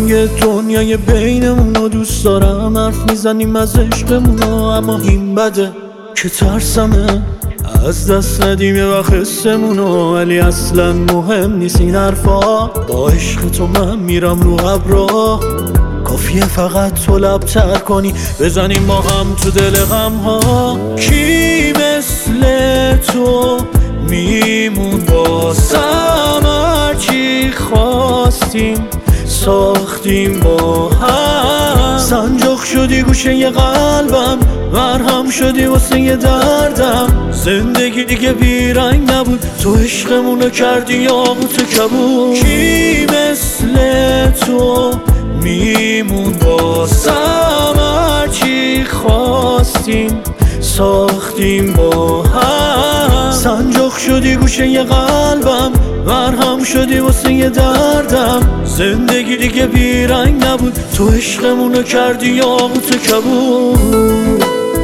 قشنگ دنیای بینمونو دوست دارم، حرف میزنیم از عشقمونو، اما این بده که ترسمه از دست ندیم یه وقت حسمونو. ولی اصلا مهم نیست این حرفا، با عشق تو من میرم رو ابرا. کافیه فقط تو لب‌تر کنی، بزنیم با هم تو دل غم ها. کی مثل تو میمون واسم، هرچی خواستیم ساختیم با هم. سنجاق شدی گوشه یه قلبم، مرهم شدی واسه یه دردم. زندگی دیگه بیرنگ نبود، تو عشقمونو کردی یاقوت کبود. کی مثل تو میمون واسم، هرچی خواستیم ساختیم با هم. سنجاق شدی گوشه یه قلبم، مرهم شدی واسه یه دردم. زندگی دیگه بیرنگ نبود، تو عشقمونو کردی یاقوت کبود.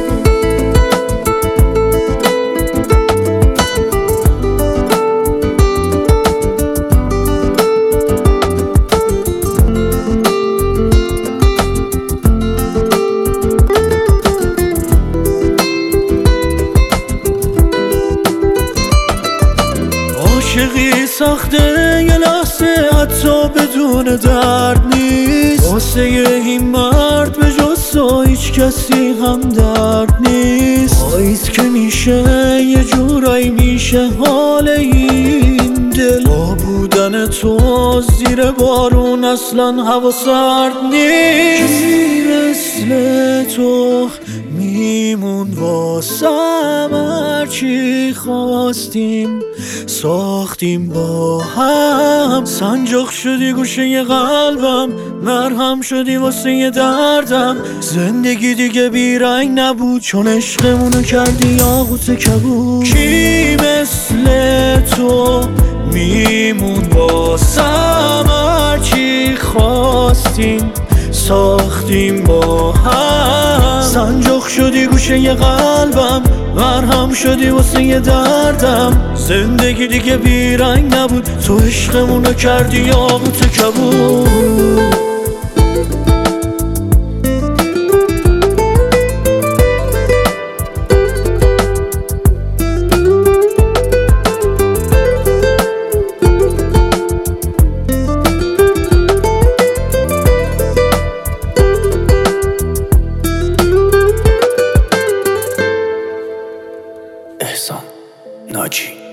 عاشقی سخته یه لحظه حتی بدون درد نیست، واسه این مرد به جز تو هیچ کسی هم درد نیست. پاییز که میشه یه جورایی میشه حال این دل، با بودن تو زیر بارون اصلا هوا سرد نیست. کی مثل تو میمون واسم، هرچی خواستیم ساختیم با هم. سنجاق شدی گوشه یه قلبم، مرهم شدی واسه یه دردم. زندگی دیگه بیرنگ نبود، چون عشقمونو کردی یاقوت کبود. کی مثل تو میمون واسم، هرچی خواستیم ساختیم با هم. سنجاق شدی گوشه یه قلبم، مرهم شدی واسه یه دردم. زندگی دیگه بیرنگ نبود، تو عشقمونو کردی یاقوت کبود. احسان ناجی.